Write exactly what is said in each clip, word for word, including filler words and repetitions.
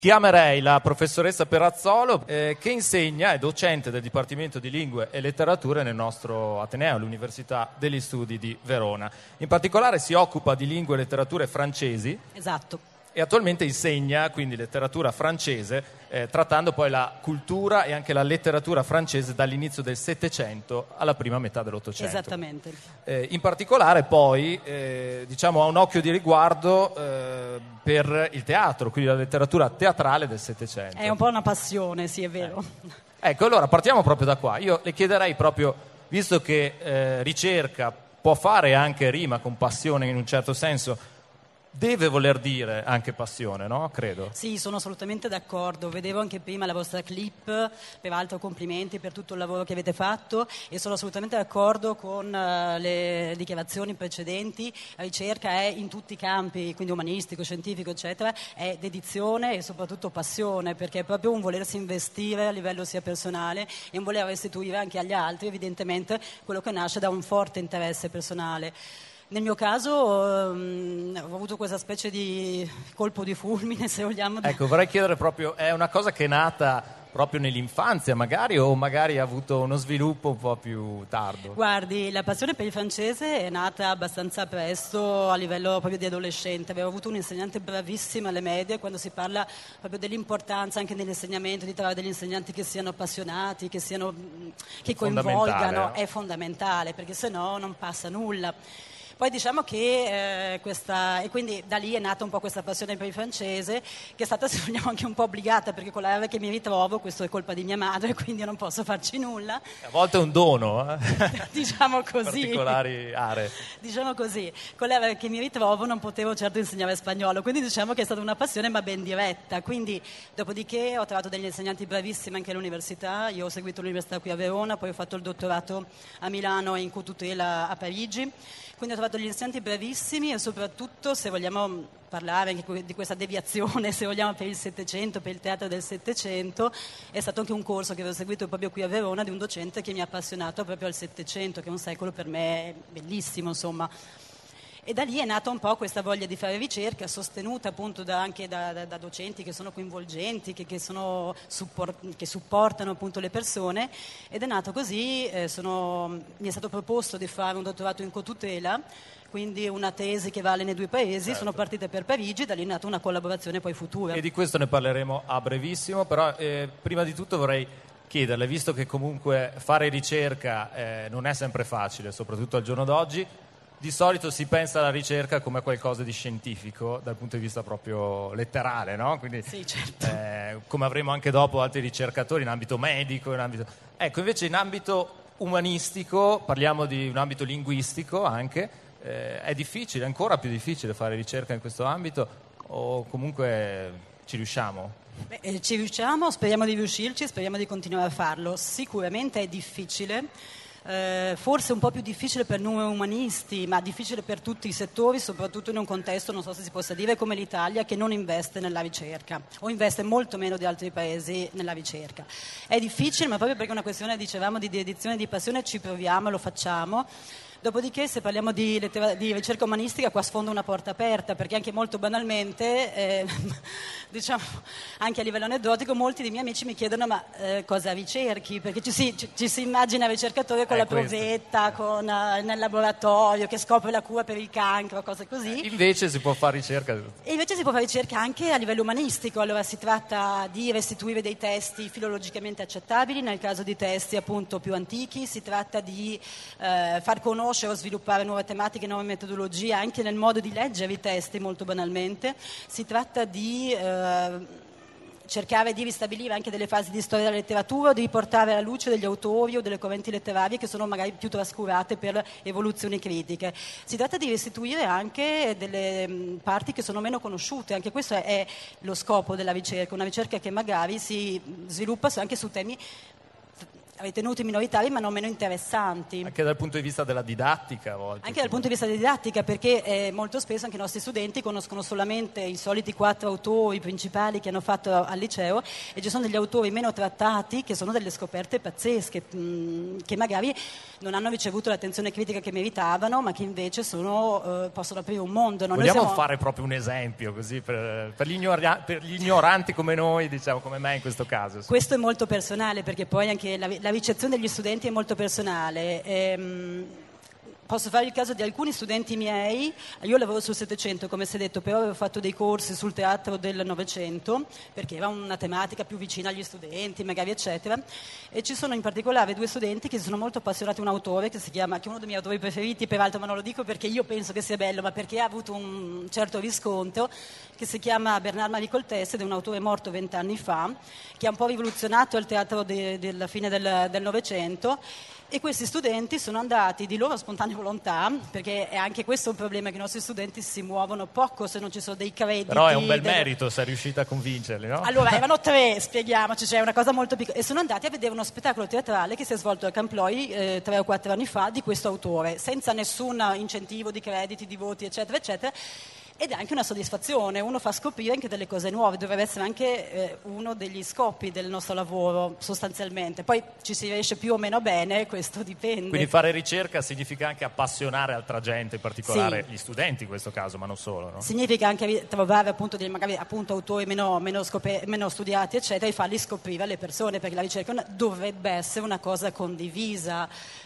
Chiamerei la professoressa Perazzolo, eh, che insegna, è docente del Dipartimento di Lingue e Letterature nel nostro Ateneo, all'Università degli Studi di Verona. In particolare si occupa di lingue e letterature francesi. Esatto. E attualmente insegna quindi letteratura francese, eh, trattando poi la cultura e anche la letteratura francese dall'inizio del Settecento alla prima metà dell'Ottocento. Esattamente. Eh, in particolare poi eh, diciamo ha un occhio di riguardo eh, per il teatro, quindi la letteratura teatrale del Settecento. È un po' una passione, sì, è vero. Eh. Ecco, allora partiamo proprio da qua. Io le chiederei proprio, visto che eh, ricerca può fare anche rima con passione in un certo senso, deve voler dire anche passione, no? Credo. Sì, sono assolutamente d'accordo. Vedevo anche prima la vostra clip, peraltro complimenti per tutto il lavoro che avete fatto, e sono assolutamente d'accordo con uh, le dichiarazioni precedenti. La ricerca è in tutti i campi, quindi umanistico, scientifico, eccetera, è dedizione e soprattutto passione, perché è proprio un volersi investire a livello sia personale e un voler restituire anche agli altri, evidentemente, quello che nasce da un forte interesse personale. Nel mio caso um, ho avuto questa specie di colpo di fulmine, se vogliamo. Ecco, vorrei chiedere proprio, è una cosa che è nata proprio nell'infanzia magari, o magari ha avuto uno sviluppo un po' più tardo? Guardi, la passione per il francese è nata abbastanza presto, a livello proprio di adolescente. Avevo avuto un'insegnante bravissima alle medie, quando si parla proprio dell'importanza anche nell'insegnamento di trovare degli insegnanti che siano appassionati, che siano, che coinvolgano, è fondamentale, perché se no non passa nulla. Poi diciamo che eh, questa, e quindi da lì è nata un po' questa passione per il francese, che è stata, se vogliamo, anche un po' obbligata, perché con la area che mi ritrovo, questo è colpa di mia madre, quindi io non posso farci nulla. A volte è un dono, eh? Diciamo così. Particolari aree. Diciamo così, con l'area che mi ritrovo non potevo certo insegnare spagnolo, quindi diciamo che è stata una passione ma ben diretta. Quindi dopodiché ho trovato degli insegnanti bravissimi anche all'università. Io ho seguito l'università qui a Verona, poi ho fatto il dottorato a Milano e in co-tutela a Parigi. Quindi ho trovato degli insegnanti bravissimi e soprattutto, se vogliamo parlare anche di questa deviazione, se vogliamo, per il Settecento, per il teatro del Settecento, è stato anche un corso che avevo seguito proprio qui a Verona di un docente che mi ha appassionato proprio al Settecento, che è un secolo per me bellissimo, insomma. E da lì è nata un po' questa voglia di fare ricerca, sostenuta appunto da, anche da, da, da docenti che sono coinvolgenti, che, che, sono support, che supportano appunto le persone, ed è nato così. Eh, sono, mi è stato proposto di fare un dottorato in co-tutela, quindi una tesi che vale nei due paesi. Certo. Sono partita per Parigi, da lì è nata una collaborazione poi futura. E di questo ne parleremo a brevissimo, però eh, prima di tutto vorrei chiederle, visto che comunque fare ricerca eh, non è sempre facile, soprattutto al giorno d'oggi, di solito si pensa alla ricerca come qualcosa di scientifico dal punto di vista proprio letterale, no? Quindi, sì, certo. eh, come avremo anche dopo altri ricercatori in ambito medico, in ambito... Ecco, invece in ambito umanistico, parliamo di un ambito linguistico anche, eh, è difficile, ancora più difficile fare ricerca in questo ambito, o comunque ci riusciamo? Beh, eh, ci riusciamo, speriamo di riuscirci, speriamo di continuare a farlo. Sicuramente è difficile. Eh, forse un po' più difficile per noi umanisti, ma difficile per tutti i settori, soprattutto in un contesto, non so se si possa dire, come l'Italia, che non investe nella ricerca, o investe molto meno di altri paesi nella ricerca. È difficile, ma proprio perché è una questione, dicevamo, di dedizione e di passione, ci proviamo e lo facciamo. Dopodiché, se parliamo di, lettera- di ricerca umanistica, qua sfondo una porta aperta, perché anche molto banalmente, eh, diciamo, anche a livello aneddotico, molti dei miei amici mi chiedono ma eh, cosa ricerchi? Perché ci si, ci, ci si immagina il ricercatore con eh, la questo. provetta, con, uh, nel laboratorio, che scopre la cura per il cancro, cose così. Eh, invece si può fare ricerca. E invece si può fare ricerca anche a livello umanistico. Allora si tratta di restituire dei testi filologicamente accettabili, nel caso di testi appunto più antichi, si tratta di eh, far conoscere o sviluppare nuove tematiche, nuove metodologie anche nel modo di leggere i testi, molto banalmente. Si tratta di eh, cercare di ristabilire anche delle fasi di storia della letteratura, o di riportare alla luce degli autori o delle correnti letterarie che sono magari più trascurate per evoluzioni critiche. Si tratta di restituire anche delle mh, parti che sono meno conosciute, anche questo è, è lo scopo della ricerca, una ricerca che magari si sviluppa anche su temi ritenuti minoritari ma non meno interessanti. Anche dal punto di vista della didattica a volte. Anche dal punto di vista della didattica, perché eh, molto spesso anche i nostri studenti conoscono solamente i soliti quattro autori principali che hanno fatto al liceo, e ci sono degli autori meno trattati che sono delle scoperte pazzesche, mh, che magari non hanno ricevuto l'attenzione critica che meritavano, ma che invece sono, eh, possono aprire un mondo. No? Vogliamo Noi siamo... fare proprio un esempio così per, per, gli ignora- per gli ignoranti come noi, diciamo, come me in questo caso? Questo è molto personale, perché poi anche la, la ricezione degli studenti è molto personale. Ehm, posso fare il caso di alcuni studenti miei. Io lavoro sul Settecento, come si è detto, però avevo fatto dei corsi sul teatro del Novecento, perché era una tematica più vicina agli studenti, magari eccetera, e ci sono in particolare due studenti che si sono molto appassionati a un autore che si chiama, che è uno dei miei autori preferiti, peraltro, ma non lo dico perché io penso che sia bello, ma perché ha avuto un certo riscontro, che si chiama Bernard-Marie Coltès, ed è un autore morto vent'anni fa, che ha un po' rivoluzionato il teatro de, della fine del, del Novecento. E questi studenti sono andati di loro spontanea volontà, perché è anche questo un problema, che i nostri studenti si muovono poco se non ci sono dei crediti. Però è un bel del... merito, sei riuscita a convincerli, no? Allora, erano tre, spieghiamoci, cioè una cosa molto piccola. E sono andati a vedere uno spettacolo teatrale che si è svolto a Camploi eh, tre o quattro anni fa di questo autore, senza nessun incentivo di crediti, di voti, eccetera, eccetera. Ed è anche una soddisfazione, uno fa scoprire anche delle cose nuove, dovrebbe essere anche eh, uno degli scopi del nostro lavoro sostanzialmente. Poi ci si riesce più o meno bene, questo dipende. Quindi fare ricerca significa anche appassionare altra gente, in particolare sì. Gli studenti in questo caso, ma non solo, no? Significa anche trovare appunto dei magari appunto autori meno, meno, scop- meno studiati, eccetera, e farli scoprire alle persone, perché la ricerca una, dovrebbe essere una cosa condivisa.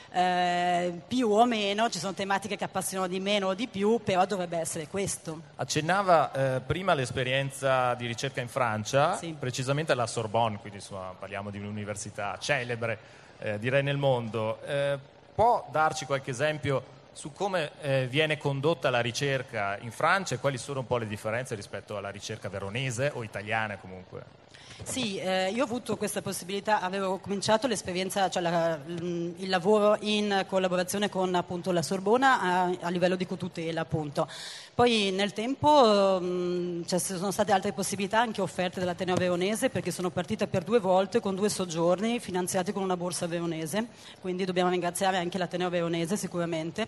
Eh, più o meno, ci sono tematiche che appassionano di meno o di più, però dovrebbe essere questo. Accennava eh, prima l'esperienza di ricerca in Francia, sì. Precisamente alla Sorbonne, quindi insomma parliamo di un'università celebre, eh, direi nel mondo. Eh, può darci qualche esempio su come eh, viene condotta la ricerca in Francia e quali sono un po' le differenze rispetto alla ricerca veronese o italiana comunque? Sì, eh, io ho avuto questa possibilità, avevo cominciato l'esperienza, cioè la, il lavoro in collaborazione con appunto la Sorbona a, a livello di cotutela, appunto. Poi nel tempo mh, ci sono state altre possibilità anche offerte dall'Ateneo Veronese, perché sono partita per due volte con due soggiorni finanziati con una borsa veronese, quindi dobbiamo ringraziare anche l'Ateneo Veronese sicuramente.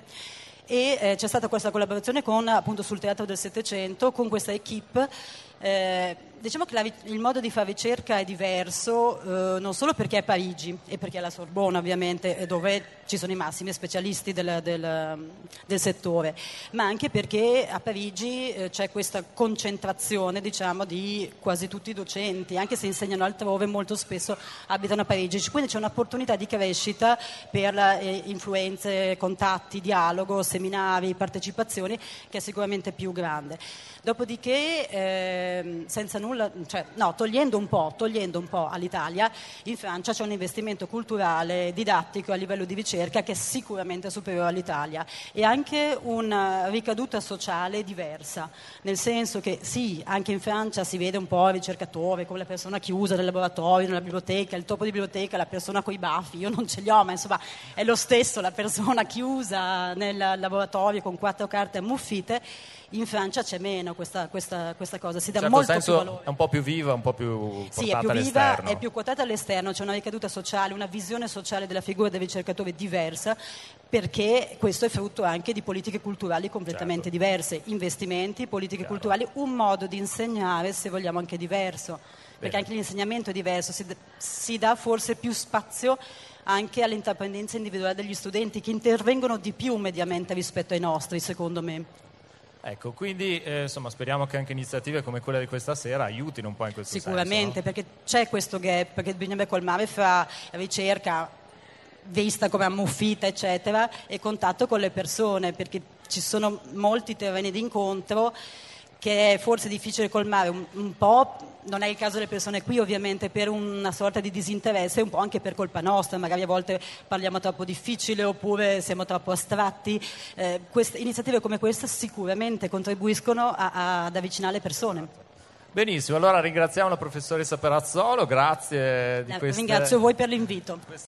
E eh, c'è stata questa collaborazione con, appunto, sul Teatro del Settecento, con questa equipe. Eh, diciamo che la, il modo di fare ricerca è diverso, eh, non solo perché è Parigi e perché è la Sorbona ovviamente, dove ci sono i massimi specialisti del, del, del settore, ma anche perché a Parigi eh, c'è questa concentrazione, diciamo, di quasi tutti i docenti, anche se insegnano altrove, molto spesso abitano a Parigi, quindi c'è un'opportunità di crescita per eh, influenze, contatti, dialogo, seminari, partecipazioni, che è sicuramente più grande. Dopodiché, eh, senza nulla, cioè, no, togliendo un po', togliendo un po' all'Italia, in Francia c'è un investimento culturale, didattico a livello di ricerca che è sicuramente superiore all'Italia, e anche una ricaduta sociale diversa, nel senso che sì, anche in Francia si vede un po' il ricercatore come la persona chiusa nel laboratorio, nella biblioteca, il topo di biblioteca, la persona coi baffi, io non ce li ho, ma insomma è lo stesso, la persona chiusa nel laboratorio con quattro carte ammuffite. In Francia c'è meno questa, questa, questa cosa, si dà certo molto senso più valore. È un po' più viva, un po' più portata sì, è più all'esterno. viva, è più quotata all'esterno, c'è una ricaduta sociale, una visione sociale della figura del ricercatore diversa, perché questo è frutto anche di politiche culturali completamente certo. diverse, investimenti, politiche Chiaro. culturali, un modo di insegnare, se vogliamo, anche diverso, perché Bene. anche l'insegnamento è diverso, si, si dà forse più spazio anche all'intraprendenza individuale degli studenti, che intervengono di più mediamente rispetto ai nostri, secondo me. Ecco, quindi eh, insomma speriamo che anche iniziative come quella di questa sera aiutino un po' in questo Sicuramente, senso, no? Perché c'è questo gap che bisogna colmare fra ricerca vista come ammuffita, eccetera, e contatto con le persone, perché ci sono molti terreni d'incontro che è forse difficile colmare, un, un po', non è il caso delle persone qui ovviamente, per una sorta di disinteresse, un po' anche per colpa nostra, magari a volte parliamo troppo difficile oppure siamo troppo astratti. Eh, queste, iniziative come questa sicuramente contribuiscono a, a, ad avvicinare le persone. Benissimo, allora ringraziamo la professoressa Perazzolo, grazie di Eh, queste... Ringrazio voi per l'invito.